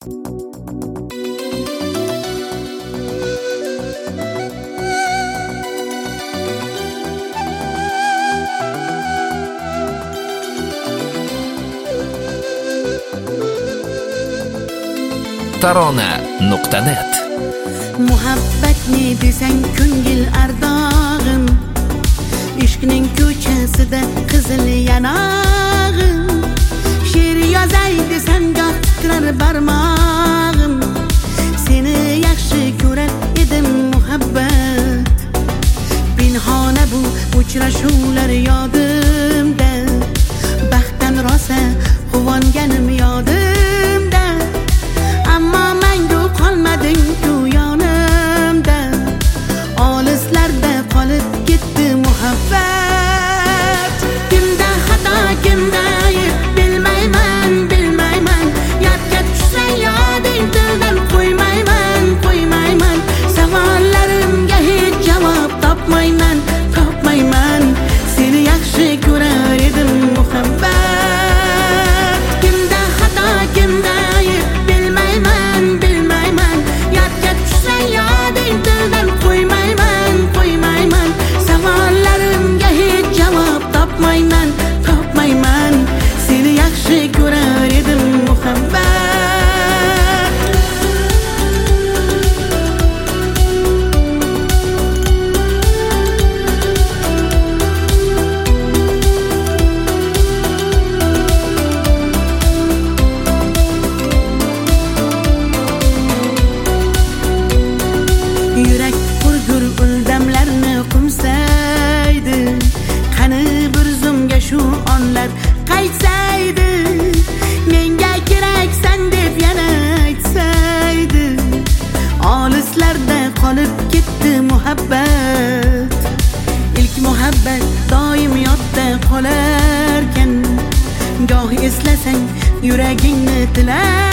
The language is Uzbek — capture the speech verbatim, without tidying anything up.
tarona nuqta net. Muhabbatni desang ko'ngil ardog'im, ishqning ko'chasida qizil yanog'im. She'r yozay desang goh titrar barmog'im, seni yaxshi ko'rar edim muhabbat. Pinhona bu uchrashuvlar yodimda, baxtdan rosa quvonganim yodimda. Ammo mangu qolmading ku yonimda, olislarda qolib ketdi muhabbat. Kimda xato, kimda ayb bilmayman, bilmayman. Yodga tushsa yoding tildan qo'ymayman, qo'ymayman. Savollarimga hech javob topmayman, topmayman. Seni yaxshi ko'rar edim muhabbat. Kimda xato, kimda ayb bilmayman, bilmayman. Yodga tushsa yoding tildan qo'ymayman, qo'ymayman. Savollarimga hech javob topmayman, topmayman. Seni yaxshi ko'rar edim muhabbat. Yurak hurgur uldamlarni qumsaydi, qani bir zumga shu onlar qaytsaydi. Menga keraksan deb yana aytsaydi, olislarda qolib ketdi muhabbat. Ilk muhabbat doim yodda qolarkan, goh eslasang yuragingni tilar.